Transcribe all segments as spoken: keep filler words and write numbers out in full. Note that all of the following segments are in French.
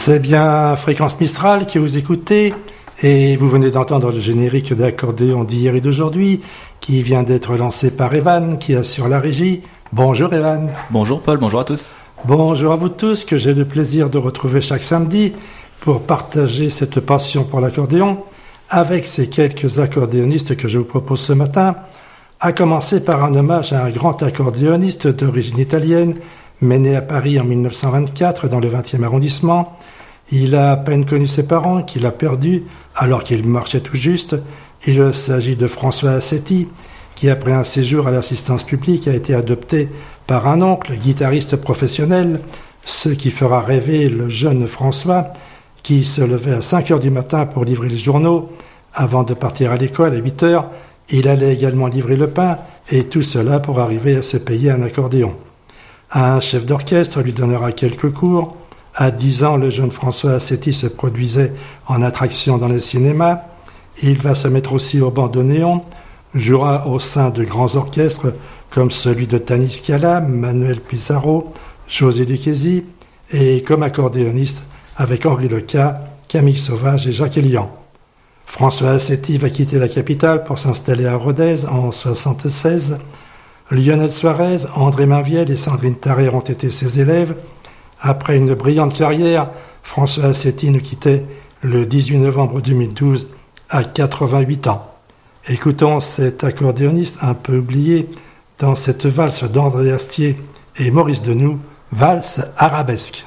C'est bien Fréquence Mistral que vous écoutez et vous venez d'entendre le générique d'accordéon d'hier et d'aujourd'hui qui vient d'être lancé par Evan qui assure la régie. Bonjour Evan. Bonjour Paul, bonjour à tous. Bonjour à vous tous que j'ai le plaisir de retrouver chaque samedi pour partager cette passion pour l'accordéon avec ces quelques accordéonistes que je vous propose ce matin, à commencer par un hommage à un grand accordéoniste d'origine italienne, mais né à Paris en mille neuf cent vingt-quatre dans le vingtième arrondissement. Il a à peine connu ses parents, qu'il a perdus alors qu'il marchait tout juste. Il s'agit de François Assetti, qui après un séjour à l'assistance publique a été adopté par un oncle, guitariste professionnel, ce qui fera rêver le jeune François, qui se levait à cinq heures du matin pour livrer les journaux. Avant de partir à l'école à huit heures, il allait également livrer le pain, et tout cela pour arriver à se payer un accordéon. Un chef d'orchestre lui donnera quelques cours. À dix ans, le jeune François Assetti se produisait en attraction dans les cinémas. Il va se mettre aussi au bandoneon, jouera au sein de grands orchestres comme celui de Tanis Scala, Manuel Pizarro, José Lucchesi, et comme accordéoniste avec Henri Leca, Camille Sauvage et Jacques Elian. François Assetti va quitter la capitale pour s'installer à Rodez en soixante-seize. Lionel Suarez, André Mainviel et Sandrine Tarrer ont été ses élèves. Après une brillante carrière, François Assetti nous quittait le dix-huit novembre deux mille douze à quatre-vingt-huit ans. Écoutons cet accordéoniste un peu oublié dans cette valse d'André Astier et Maurice Denoux, valse arabesque.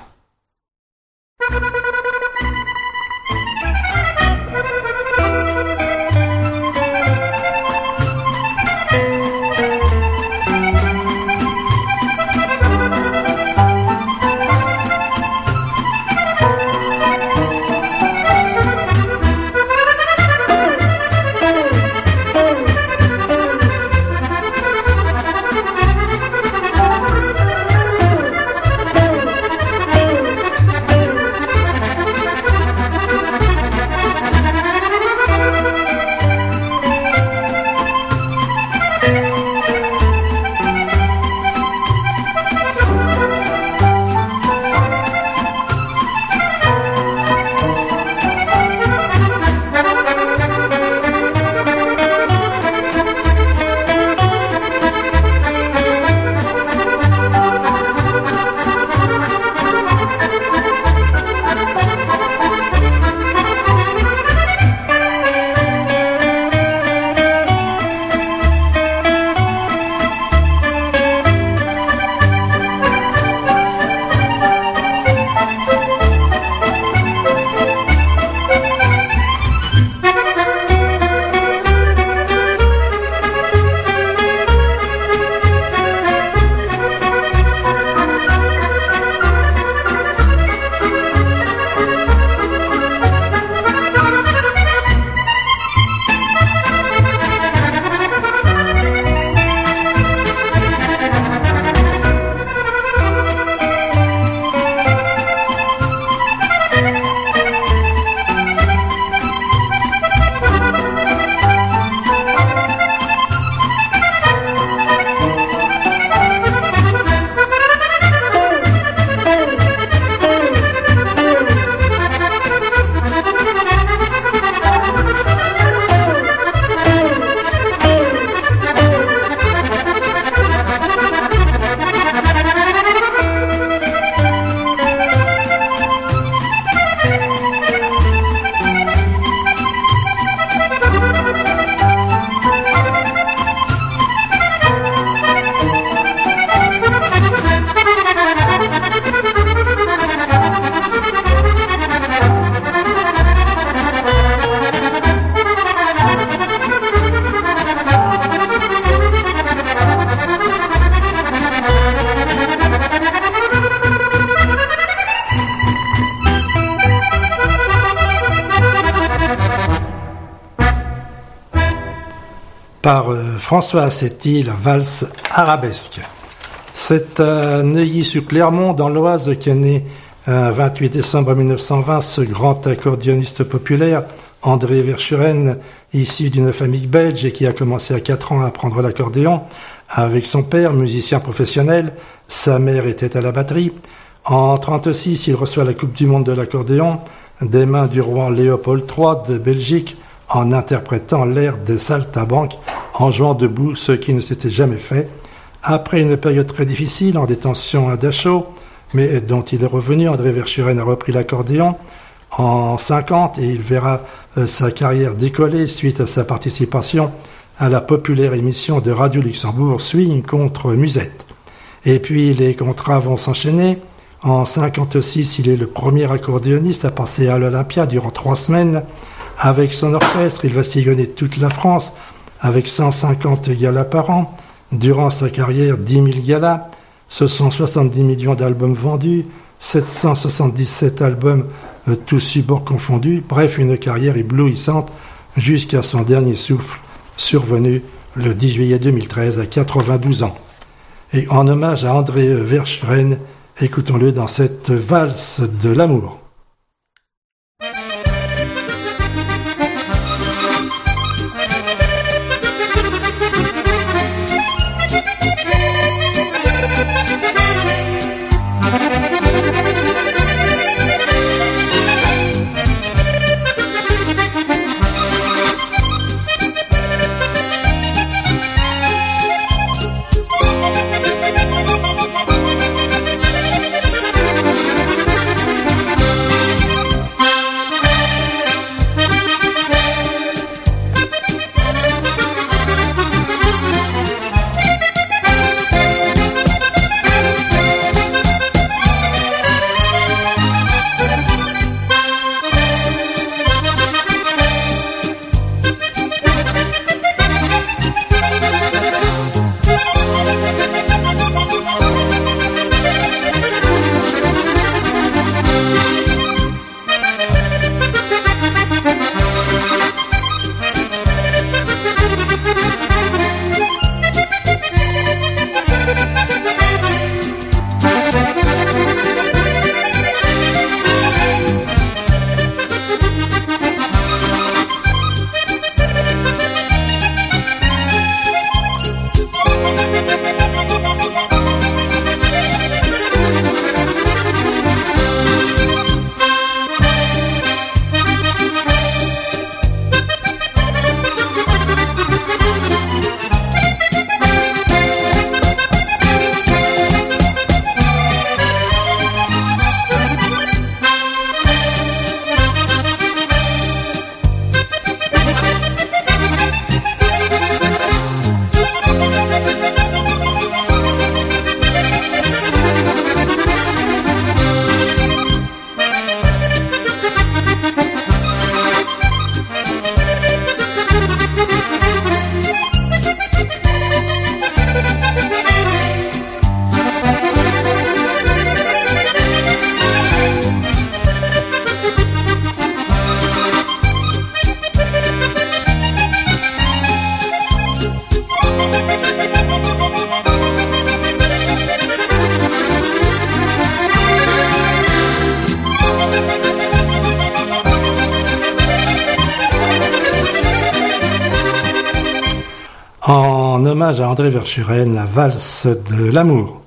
Par euh, François Assetti, la valse arabesque. C'est à Neuilly-sur-Clermont, dans l'Oise, qu'est né un vingt-huit décembre mille neuf cent vingt ce grand accordéoniste populaire, André Verschuren, issu d'une famille belge et qui a commencé à quatre ans à apprendre l'accordéon avec son père, musicien professionnel. Sa mère était à la batterie. En trente-six, il reçoit la Coupe du monde de l'accordéon des mains du roi Léopold trois de Belgique en interprétant l'air des saltimbanques en jouant debout, ce qui ne s'était jamais fait. Après une période très difficile en détention à Dachau, mais dont il est revenu, André Verschuren a repris l'accordéon en cinquante et il verra euh, sa carrière décoller suite à sa participation à la populaire émission de Radio Luxembourg Swing contre Musette. Et puis les contrats vont s'enchaîner. En cinquante-six, il est le premier accordéoniste à passer à l'Olympia durant trois semaines. Avec son orchestre, il va sillonner toute la France avec cent cinquante galas par an. Durant sa carrière, dix mille galas. Ce sont soixante-dix millions d'albums vendus, sept cent soixante-dix-sept albums, euh, tous supports confondus. Bref, une carrière éblouissante jusqu'à son dernier souffle, survenu le dix juillet deux mille treize à quatre-vingt-douze ans. Et en hommage à André Verschuren, écoutons-le dans cette valse de l'amour. En hommage à André Verschuren, la valse de l'amour.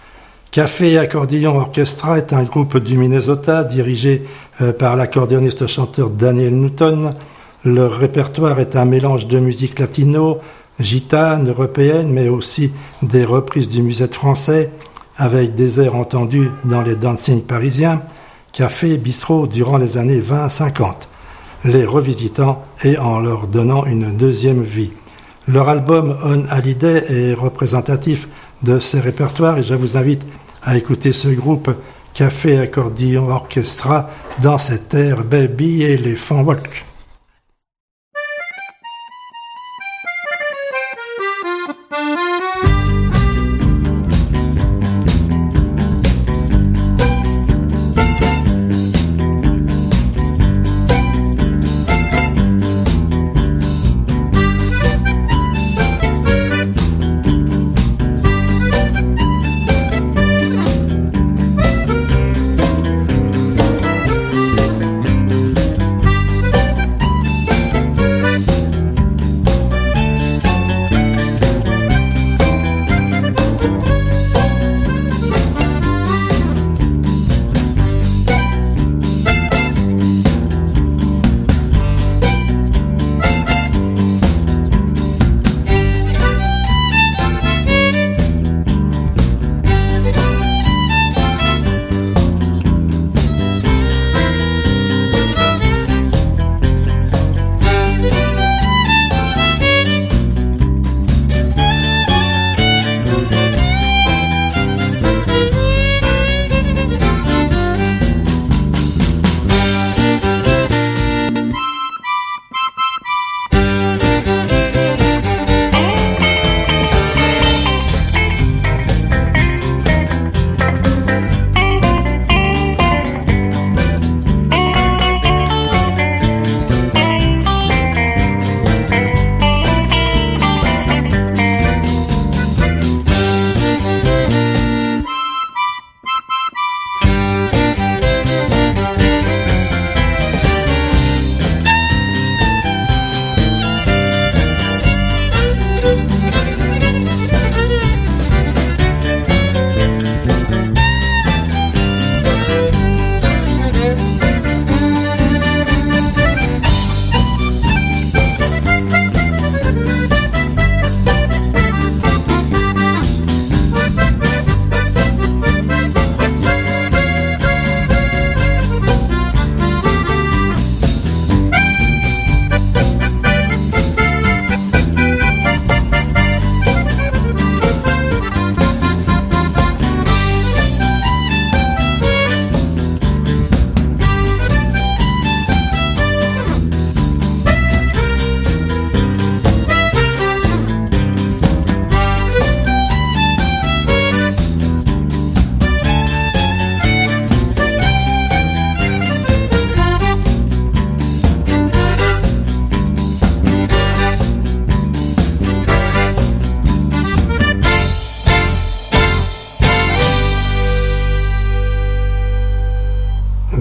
Café Accordéon Orchestra est un groupe du Minnesota dirigé euh, par l'accordéoniste-chanteur Daniel Newton. Leur répertoire est un mélange de musique latino, gitane, européenne, mais aussi des reprises du musette français, avec des airs entendus dans les dancing parisiens, café, bistrot durant les années vingt à cinquante, les revisitant et en leur donnant une deuxième vie. Leur album On Holiday est représentatif de ces répertoires et je vous invite à écouter ce groupe Café Accordéon Orchestra dans cet air Baby Elephant Walk.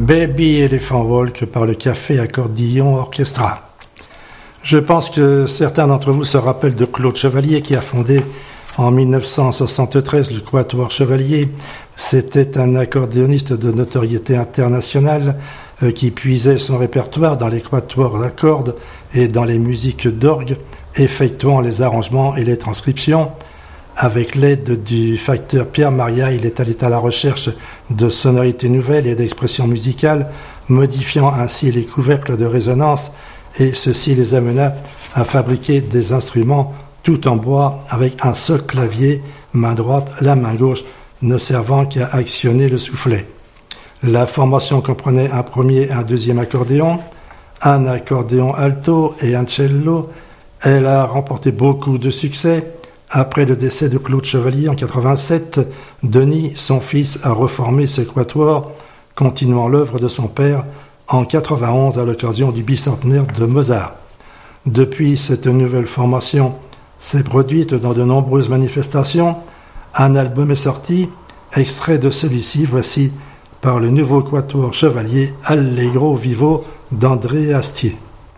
Baby Elephant Walk par le Café Accordéon Orchestra. Je pense que certains d'entre vous se rappellent de Claude Chevalier qui a fondé en dix-neuf cent soixante-treize le Quatuor Chevalier. C'était un accordéoniste de notoriété internationale euh, qui puisait son répertoire dans les quatuors à cordes et dans les musiques d'orgue, effectuant les arrangements et les transcriptions. Avec l'aide du facteur Pierre Maria, il est allé à la recherche de sonorités nouvelles et d'expressions musicales, modifiant ainsi les couvercles de résonance, et ceci les amena à fabriquer des instruments tout en bois avec un seul clavier, main droite, la main gauche ne servant qu'à actionner le soufflet. La formation comprenait un premier et un deuxième accordéon, un accordéon alto et un cello. Elle a remporté beaucoup de succès. Après le décès de Claude Chevalier en quatre-vingt-sept, Denis, son fils, a reformé ce quatuor, continuant l'œuvre de son père en quatre-vingt-onze à l'occasion du bicentenaire de Mozart. Depuis, cette nouvelle formation s'est produite dans de nombreuses manifestations. Un album est sorti, extrait de celui-ci, voici par le nouveau quatuor Chevalier Allegro Vivo d'André Astier.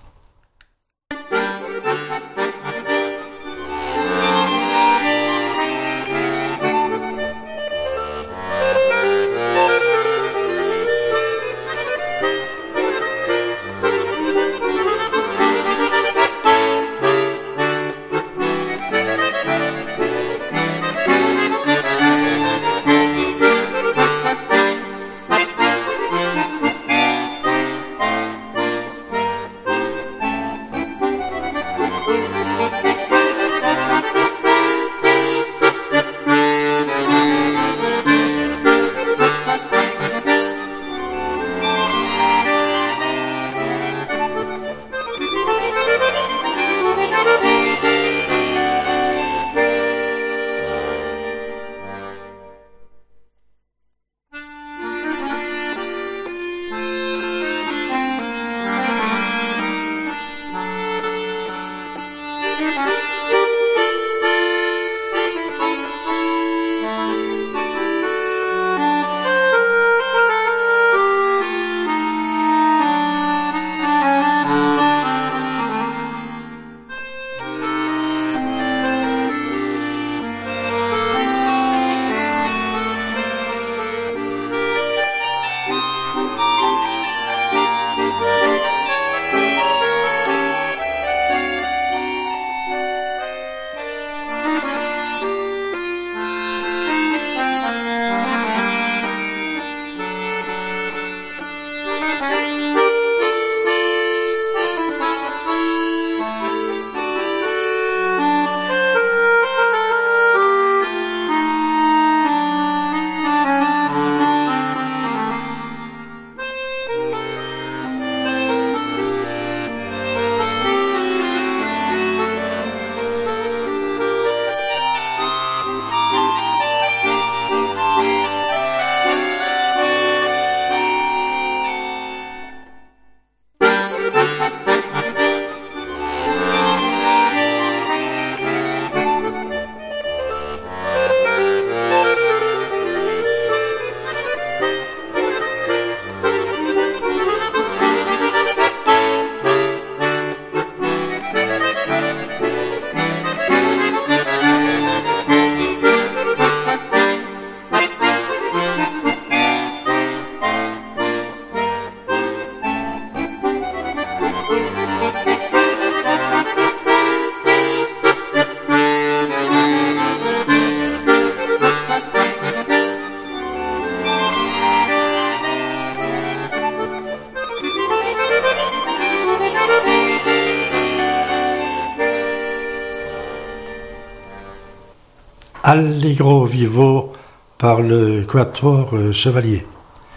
Allegro Vivo par le Quatuor Chevalier.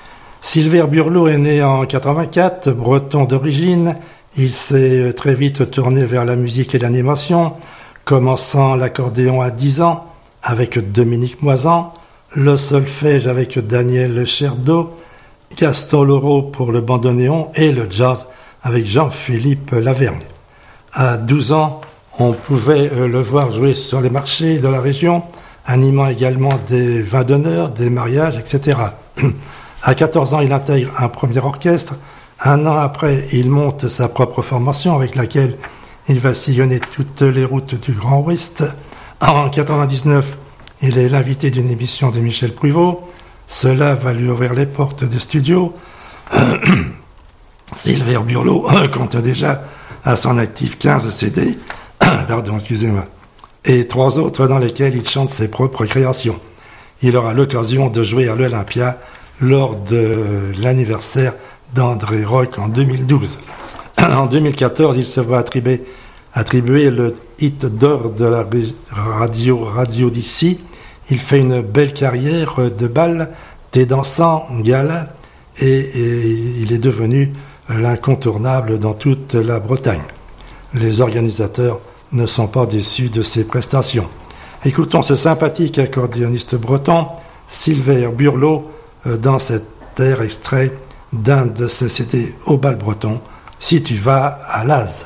Silver Burlot est né en quatre-vingt-quatre, breton d'origine. Il s'est très vite tourné vers la musique et l'animation, commençant l'accordéon à dix ans avec Dominique Moisan, le solfège avec Daniel Cherdeau, Gaston Leroux pour le bandoneon et le jazz avec Jean-Philippe Lavergne. À douze ans, on pouvait le voir jouer sur les marchés de la région, animant également des vins d'honneur, des mariages, et cetera. À quatorze ans, il intègre un premier orchestre. Un an après, il monte sa propre formation avec laquelle il va sillonner toutes les routes du Grand Ouest. En quatre-vingt-dix-neuf, il est l'invité d'une émission de Michel Pruvot. Cela va lui ouvrir les portes des studios. Silver Burlot compte déjà à son actif quinze C D, pardon, excusez-moi, et trois autres dans lesquels il chante ses propres créations. Il aura l'occasion de jouer à l'Olympia lors de l'anniversaire d'André Rock en deux mille douze. En deux mille quatorze, il se voit attribuer, attribuer le hit d'or de la radio, radio d'ici. Il fait une belle carrière de bal, des dansants, gala, et, et il est devenu l'incontournable dans toute la Bretagne. Les organisateurs ne sont pas déçus de ses prestations. Écoutons ce sympathique accordéoniste breton, Silver Burlot, dans cet air extrait d'un de ses C D au bal breton, Si tu vas à Laz.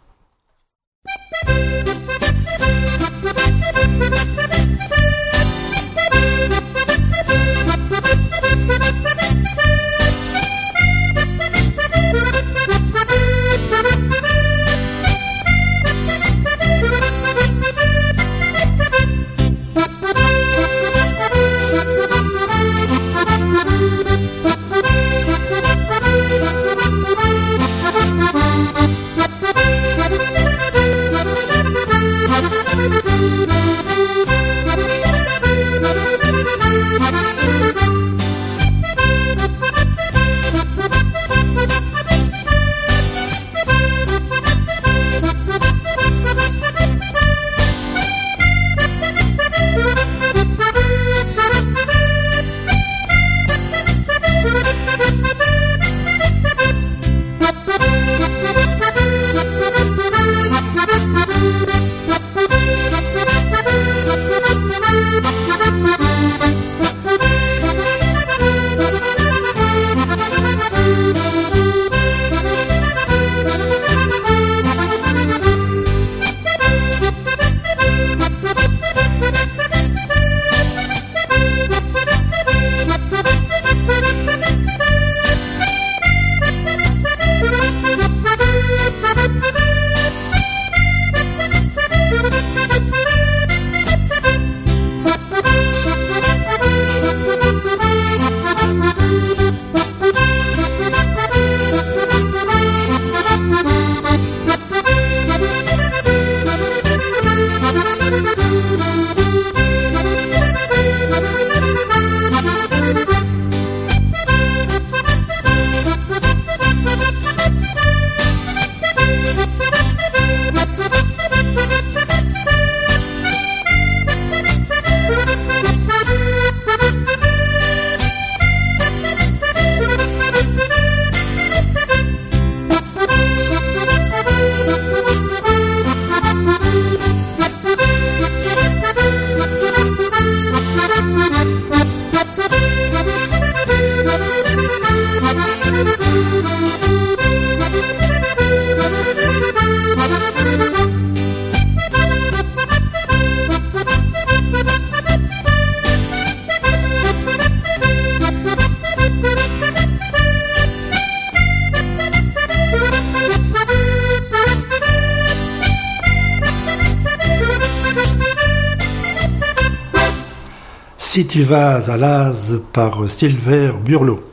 Si tu vas à Laz par Silver Burlot.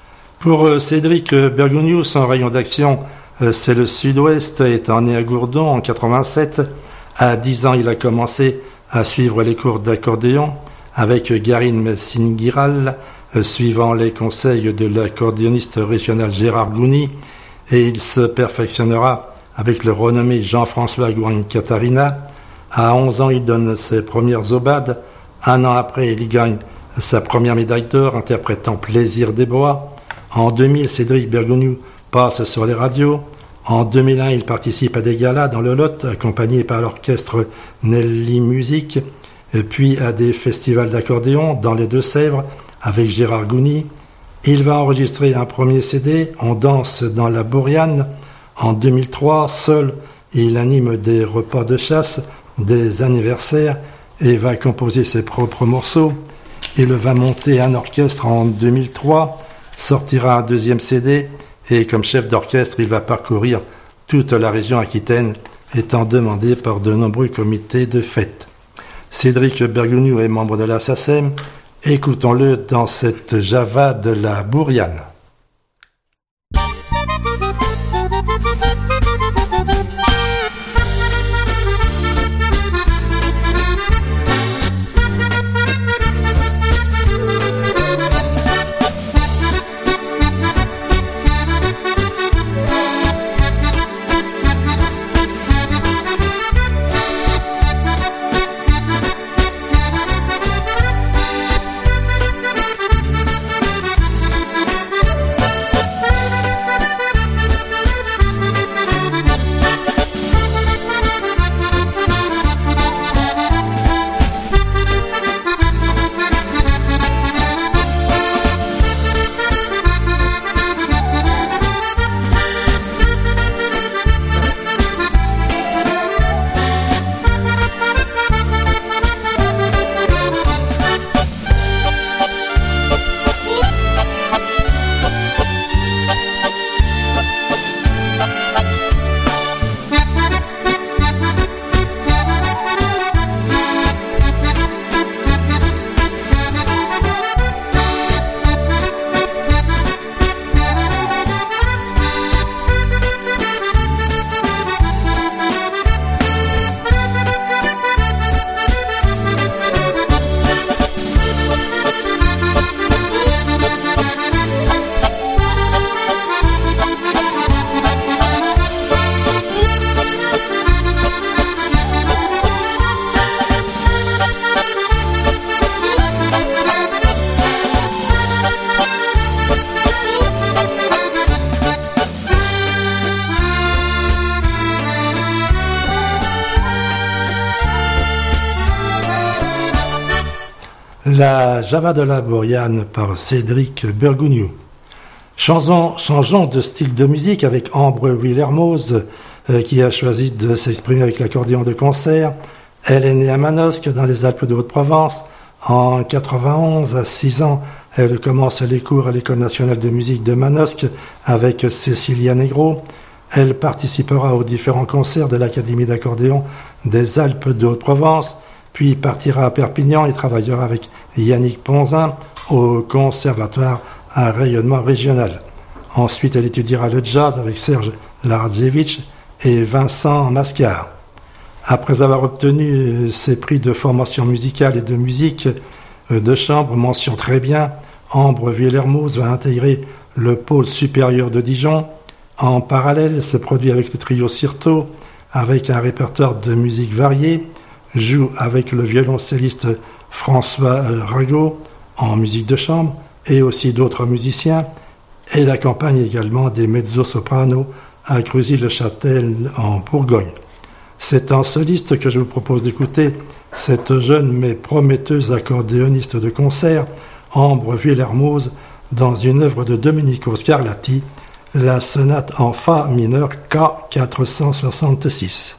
Pour Cédric Bergogneau, son rayon d'action, c'est le sud-ouest. Étant né à Gourdon en quatre-vingt-sept, à dix ans, il a commencé à suivre les cours d'accordéon avec Garine Messingiral, suivant les conseils de l'accordéoniste régional Gérard Gouni, et il se perfectionnera avec le renommé Jean-François Gouin-Catarina. À onze ans, il donne ses premières aubades. Un an après, il gagne sa première médaille d'or interprétant Plaisir des Bois. En deux mille, Cédric Bergogneau passe sur les radios. En deux mille un, il participe à des galas dans le Lot, accompagné par l'orchestre Nelly Musique, puis à des festivals d'accordéon dans les Deux-Sèvres avec Gérard Gouni. Il va enregistrer un premier C D, On danse dans la Bourriane. En deux mille trois, seul, il anime des repas de chasse, des anniversaires, et va composer ses propres morceaux. Il va monter un orchestre en deux mille trois sortira un deuxième C D et comme chef d'orchestre, il va parcourir toute la région aquitaine, étant demandé par de nombreux comités de fête. Cédric Bergogneau est membre de la S A C E M. Écoutons-le dans cette Java de la Bourriane. La Java de la Bourriane par Cédric Bergogneau. Changeons, changeons de style de musique avec Ambre Willermoz euh, qui a choisi de s'exprimer avec l'accordéon de concert. Elle est née à Manosque dans les Alpes de Haute-Provence. En quatre-vingt-onze, à six ans, elle commence les cours à l'École nationale de musique de Manosque avec Cécilia Negro. Elle participera aux différents concerts de l'Académie d'accordéon des Alpes de Haute-Provence, puis partira à Perpignan et travaillera avec Yannick Ponzin au conservatoire à rayonnement régional. Ensuite, elle étudiera le jazz avec Serge Lardzevich et Vincent Mascard. Après avoir obtenu ses prix de formation musicale et de musique de chambre, mention très bien, Ambre Willermoz va intégrer le pôle supérieur de Dijon. En parallèle, elle se produit avec le trio Cirto, avec un répertoire de musique variée, joue avec le violoncelliste François Rago en musique de chambre et aussi d'autres musiciens. Elle accompagne également des mezzo-sopranos à Grusy-le-Châtel en Bourgogne. C'est en soliste que je vous propose d'écouter cette jeune mais prometteuse accordéoniste de concert, Ambre Willermoz, dans une œuvre de Domenico Scarlatti, la sonate en Fa mineur K quatre cent soixante-six.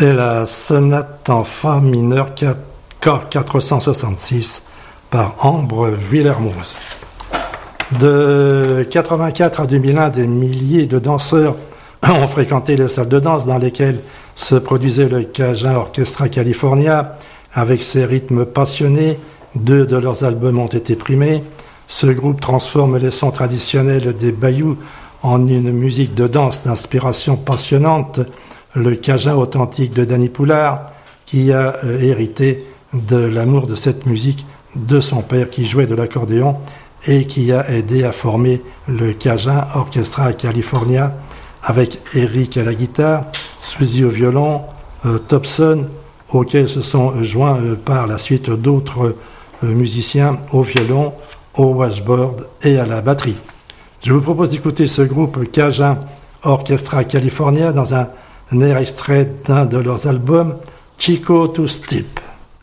C'était la sonate en fa mineur quatre cent soixante-six par Ambre Villermoz. De quatre-vingt-quatre à deux mille un, des milliers de danseurs ont fréquenté les salles de danse dans lesquelles se produisait le Cajun Orchestra California. Avec ses rythmes passionnés, deux de leurs albums ont été primés. Ce groupe transforme les sons traditionnels des bayous en une musique de danse d'inspiration passionnante. Le Cajun authentique de Danny Poulard, qui a euh, hérité de l'amour de cette musique de son père qui jouait de l'accordéon et qui a aidé à former le Cajun Orchestra California avec Eric à la guitare, Suzy au violon, euh, Thompson, auquel se sont joints euh, par la suite d'autres euh, musiciens au violon, au washboard et à la batterie. Je vous propose d'écouter ce groupe Cajun Orchestra California dans un, un air extrait d'un de leurs albums, Chico Two-Step.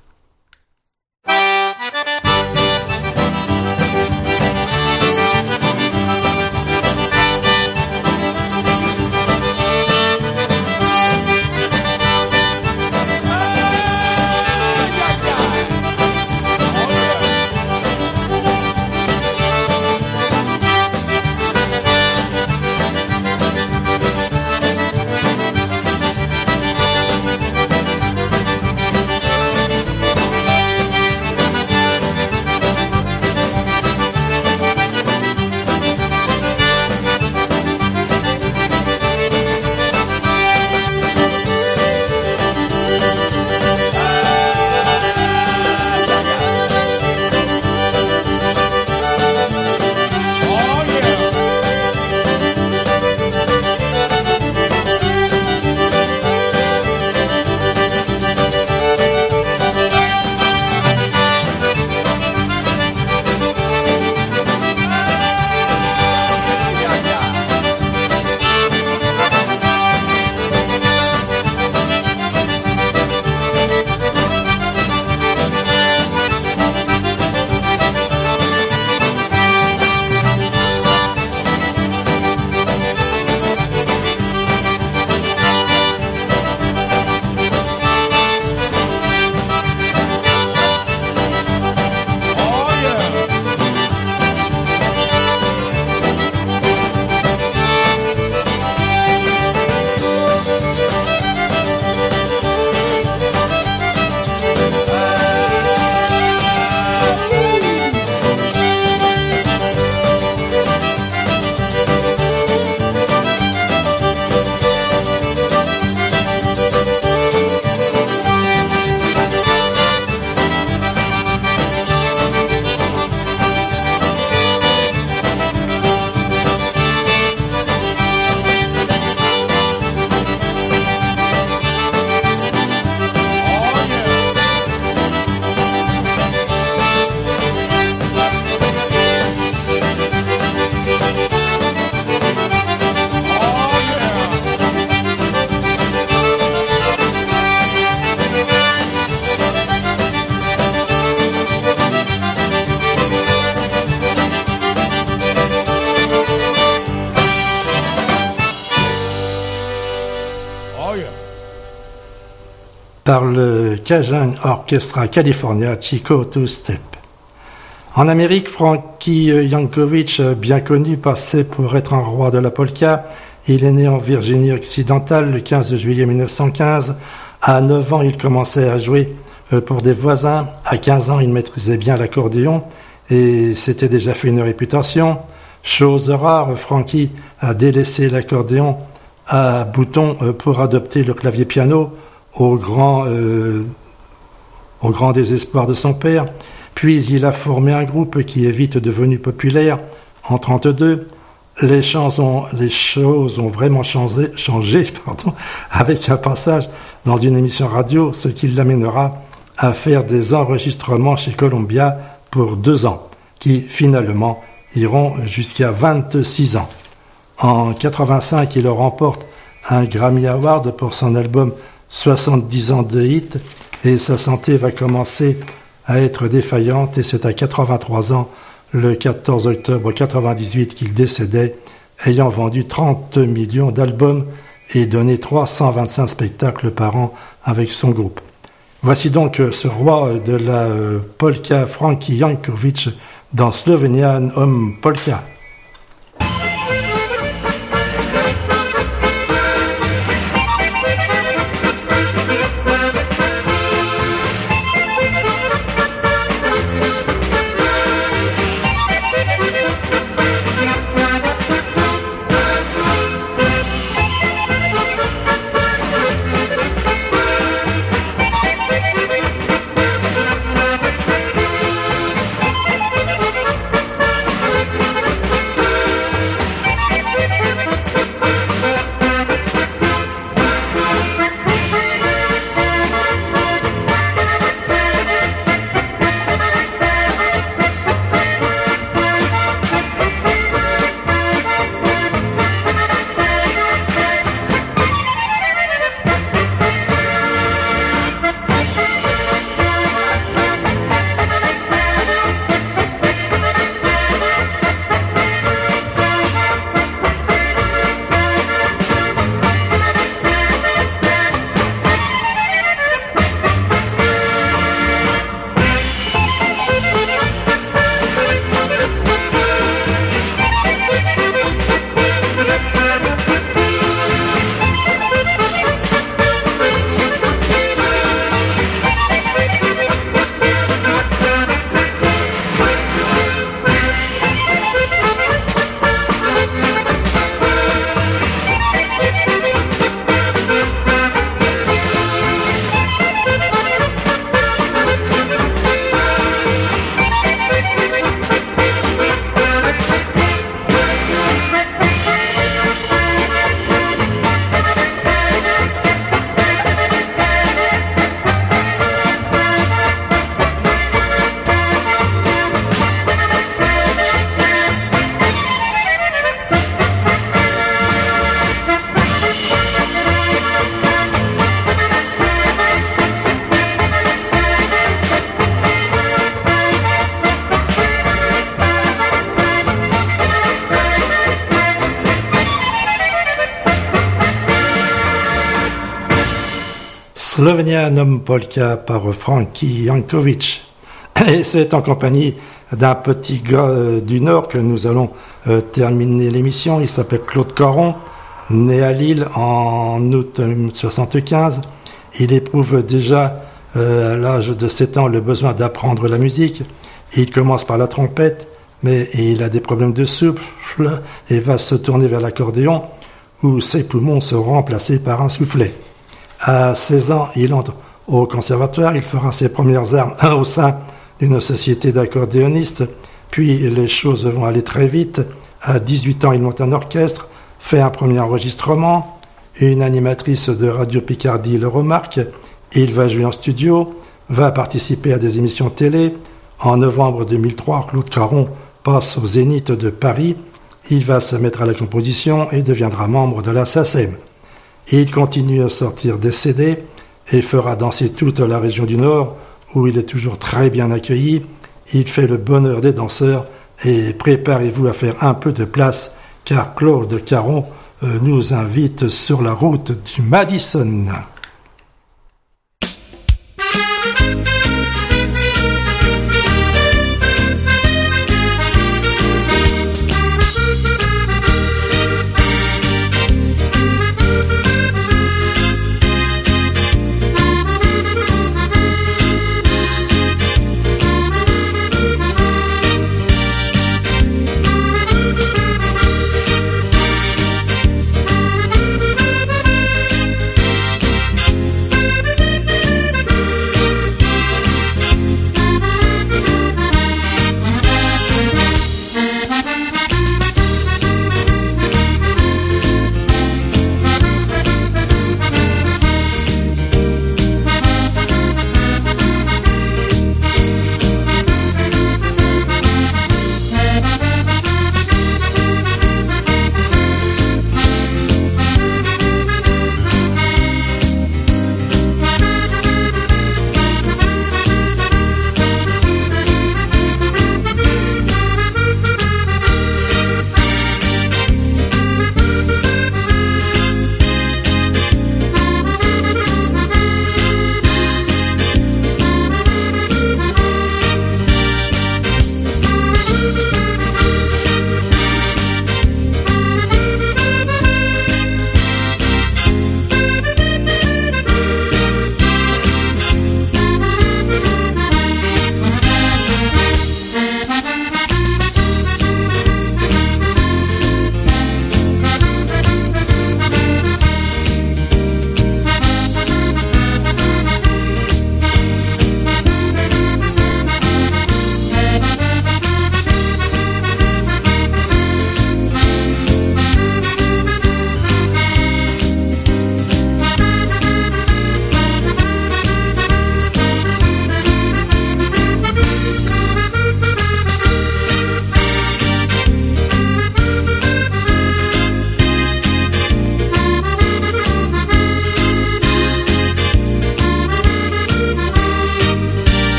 Par le Cajun Orchestra California Chico Two-Step. En Amérique, Frankie Yankovic, bien connu, passait pour être un roi de la polka. Il est né en Virginie occidentale le quinze juillet mille neuf cent quinze. À neuf ans, il commençait à jouer pour des voisins. À quinze ans, il maîtrisait bien l'accordéon et s'était déjà fait une réputation. Chose rare, Frankie a délaissé l'accordéon à boutons pour adopter le clavier piano au grand, euh, au grand désespoir de son père. Puis il a formé un groupe qui est vite devenu populaire. En trente-deux, les, chansons, les choses ont vraiment changé, changé pardon, avec un passage dans une émission radio, ce qui l'amènera à faire des enregistrements chez Columbia pour deux ans, qui finalement iront jusqu'à vingt-six ans. En quatre-vingt-cinq, il remporte un Grammy Award pour son album soixante-dix ans de hit, et sa santé va commencer à être défaillante, et c'est à quatre-vingt-trois ans, le quatorze octobre quatre-vingt-dix-huit, qu'il décédait, ayant vendu trente millions d'albums et donner trois cent vingt-cinq spectacles par an avec son groupe. Voici donc ce roi de la polka, Franki Jankovic, dans Slovenian Homme Polka. Slovenian Homme Polka par Franki Jankovic. Et c'est en compagnie d'un petit gars euh, du Nord que nous allons euh, terminer l'émission. Il s'appelle Claude Caron, né à Lille en août soixante-quinze. Il éprouve déjà euh, à l'âge de sept ans le besoin d'apprendre la musique. Il commence par la trompette, mais il a des problèmes de souffle et va se tourner vers l'accordéon, où ses poumons seront remplacés par un soufflet. À seize ans, il entre au conservatoire, il fera ses premières armes au sein d'une société d'accordéonistes, puis les choses vont aller très vite. À dix-huit ans, il monte un orchestre, fait un premier enregistrement, une animatrice de Radio Picardie le remarque, il va jouer en studio, va participer à des émissions télé. En novembre deux mille trois, Claude Caron passe au Zénith de Paris, il va se mettre à la composition et deviendra membre de la SACEM. Et il continue à sortir des C D et fera danser toute la région du Nord, où il est toujours très bien accueilli. Il fait le bonheur des danseurs et préparez-vous à faire un peu de place, car Claude Caron euh, nous invite sur la route du Madison.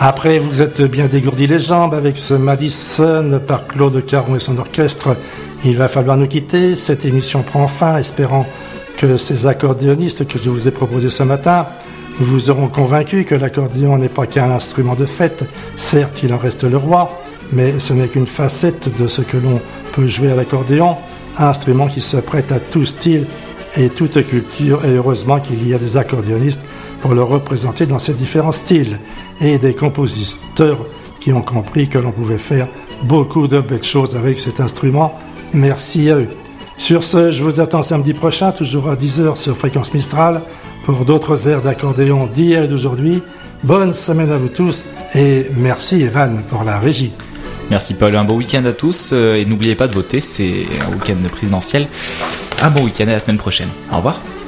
Après, vous êtes bien dégourdi les jambes avec ce Madison par Claude Caron et son orchestre. Il va falloir nous quitter. Cette émission prend fin, espérant que ces accordéonistes que je vous ai proposés ce matin vous auront convaincu que l'accordéon n'est pas qu'un instrument de fête. Certes, il en reste le roi, mais ce n'est qu'une facette de ce que l'on peut jouer à l'accordéon, un instrument qui se prête à tout style et toute culture, et heureusement qu'il y a des accordéonistes pour le représenter dans ces différents styles, et des compositeurs qui ont compris que l'on pouvait faire beaucoup de belles choses avec cet instrument. Merci à eux. Sur ce, je vous attends samedi prochain, toujours à dix heures sur Fréquence Mistral, pour d'autres airs d'accordéon d'hier et d'aujourd'hui. Bonne semaine à vous tous, et merci Evan pour la régie. Merci Paul, un bon week-end à tous, et n'oubliez pas de voter, c'est un week-end présidentiel. Un bon week-end et à la semaine prochaine. Au revoir.